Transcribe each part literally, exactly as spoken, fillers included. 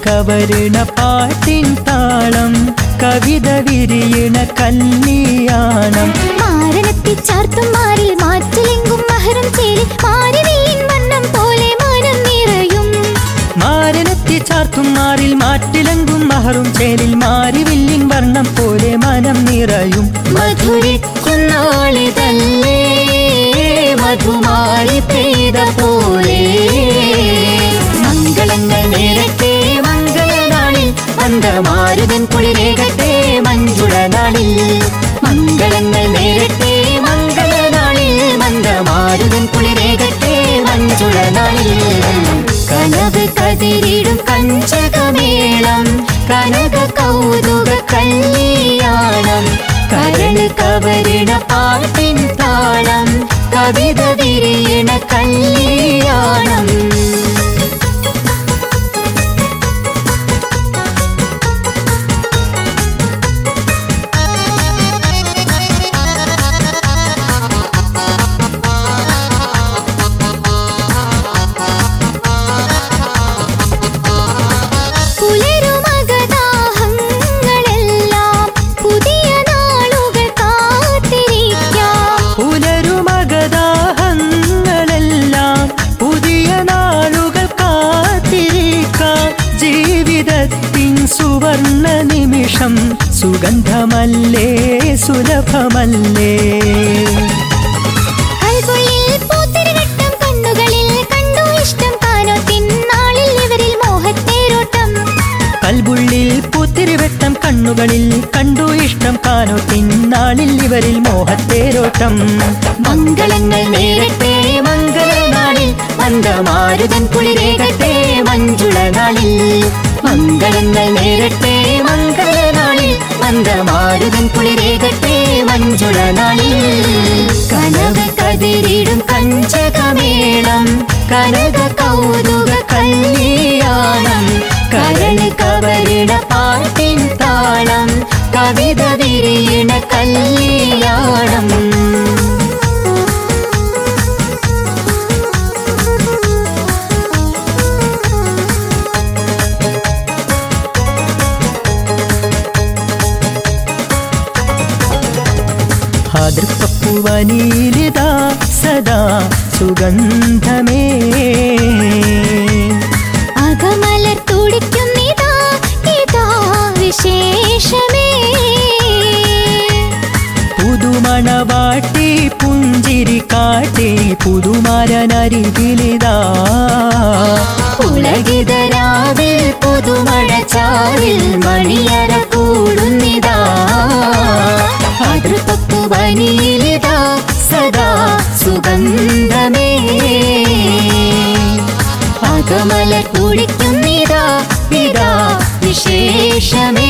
കവരണ പാട്ടിൻ താളം കവിത വിരിയണ കല്യാണം മാരണത്തി ചാർത്തും മാറിൽ മാറ്റിലെങ്കും മഹറും ചേരി മാരിവില്ലിൻ വണ്ണം പോലെ മനം നിറയും മാരണത്തി ചാർത്തും മാറിൽ മാറ്റിലെങ്കും മഹറും ചേരിൽ മാരിവില്ലിൻ വർണ്ണം പോലെ മനം നിറയും മധുരിക്കുന്നാളിതല്ലേ മധുമാരി പെയ്ത പോലെ മംഗളങ്ങൾ നേരത്തെ മംഗളനാളിൽ മന്ദമാരുതൻ കുളിരേകട്ടെ മഞ്ജുള നാളിൽ മംഗളങ്ങൾ നേരത്തെ മംഗളനാളിൽ മന്ദമാരുതൻ കുളിരേകട്ടെ മഞ്ജുള നാളിൽ കനവ് കതിരിടും കഞ്ചകമേളം കനക കൗതുക കല്യാണം കരള് കവരണ പാട്ടിൻ താളം കവിത വിരിയണ കല്യാണം സുവർണ നിമിഷം സുഗന്ധമല്ലേ സുലഭമല്ലേ കൽബുള്ളിൽ പൂത്തിരിവട്ടം കണ്ണുകളിൽ കണ്ടു ഇഷ്ടം കാനോത്തിൻ നാളിൽ ഇവരിൽ മോഹത്തേരോട്ടം കൽബുള്ളിൽ പൂത്തിരിവട്ടം കണ്ണുകളിൽ കണ്ടു ഇഷ്ടം കാനോത്തിൻ നാളിൽ ഇവരിൽ മോഹത്തേരോട്ടം മംഗളങ്ങൾ നേരട്ടെ മംഗളനാളിൽ മന്ദമാരുതൻ കുളിരേകട്ടെ മഞ്ജുള നാളിൽ മംഗളങ്ങൾ നേരട്ടെ മംഗളനാളിൽ മന്ദമാരുതൻ കുളിരേകട്ടെ മഞ്ജുള നാളിൽ കനവ് കതിരിടും കഞ്ചകമേളം കനക കൗതുക കല്യാണം കരള് കവരണ പാട്ടിൻ താളം കവിത വിരിയണ കല്യാണം ആദൃപ്പൂവനിലിതാ സദാ സുഗന്ധമേ അകമലർ തുടിക്കുന്നിതാ ഇതാ വിശേഷമേ പുതുമണവാട്ടി പുഞ്ചിരി കാട്ടി പുതുമരനരികിലിതാ ഉലകിതരാവിൽ പുതുമഴ ചാവിൽ മണിയറ കൂടുന്നിതാ ആദൃപ്പൂവനിലിതാ സദാ സുഗന്ധമേ അകമലർ തുടിക്കുന്നിതാ ഇതാ വിശേഷമേ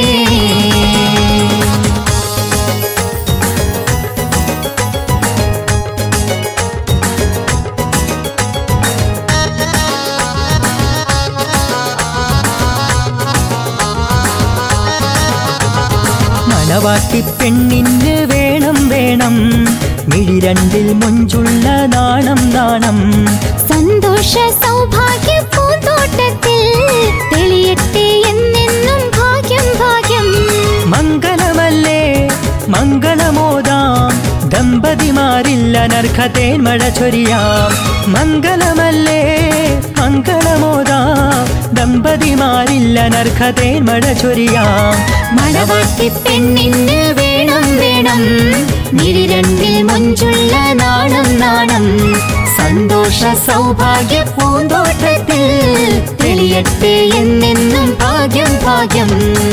മണവാട്ടി പെണ്ണിന് വേണം വേണം മിഴിരണ്ടിൽ മൊഞ്ചുള്ള നാണം നാണം സന്തോഷ സൗഭാഗ്യ പൂന്തോട്ടത്തിൽ തെളിയട്ടെ എന്നെന്നും ഭാഗ്യം ഭാഗ്യം മംഗളമല്ലേ മംഗളമോദാം ദമ്പതിമാരിൽ അനർഘതേൻ മഴ ചൊരിയാം മംഗളമല്ലേ മംഗളമോദാം ദമ്പതിമാരിൽ അനർഘതേൻ മഴ ചൊരിയാം മണവാട്ടി പെണ്ണിന് വേണം വേണം മിഴിരണ്ടിൽ മൊഞ്ചുള്ള നാണം നാണം സന്തോഷ സൗഭാഗ്യ പൂന്തോട്ടത്തിൽ തെളിയട്ടെ എന്നെന്നും ഭാഗ്യം ഭാഗ്യം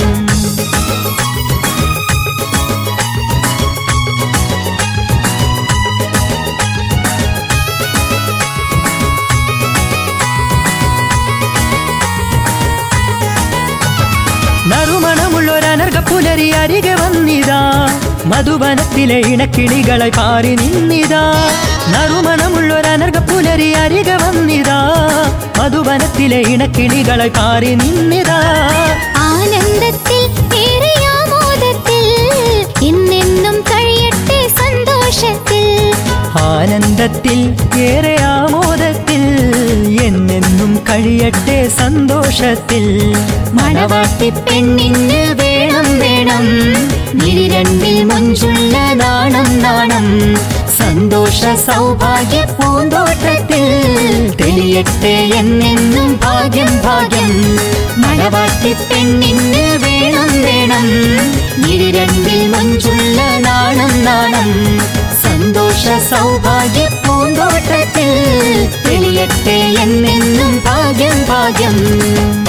നറുമണമുള്ളൊരനർഘ പുലരി അരികെ വന്നിതാ മധുവനത്തിലെ ഇണക്കിളികളെ പാറി നിന്നിതാ നറുമണമുള്ളൊരനർഘ പുലരി അരികെ വന്നിതാ മധുവനത്തിലെ ഇണക്കിളികളെ പാറി നിന്നിതാ ആനന്ദത്തിൽ ഏറെയാമോദത്തിൽ ഇന്നെന്നും കഴിയട്ടെ സന്തോഷത്തിൽ ആനന്ദത്തിൽ ഏറെ ആമോദത്തിൽ എന്ന് എന്നെന്നും കഴിയട്ടെ സന്തോഷത്തിൽ. മണവാട്ടി പെണ്ണിന് വേണം വേണം നിരണ്ടിൽ മഞ്ചുള്ള നാണം നാണം. സന്തോഷ സൗഭാഗ്യ പൂന്തോട്ടത്തിൽ തെളിയട്ടെ എന്നെന്നും ഭാഗ്യം ഭാഗ്യം. മണവാട്ടി പെണ്ണിന് വേണം വേണം നിരണ്ടിൽ മഞ്ചുള്ള നാണം നാണം. സന്തോഷ സൗഭാഗ്യ പൂന്തോട്ടത്തിൽ തെളിയട്ടെ എന്നെന്നും ഭാഗ്യം ഭാഗ്യം.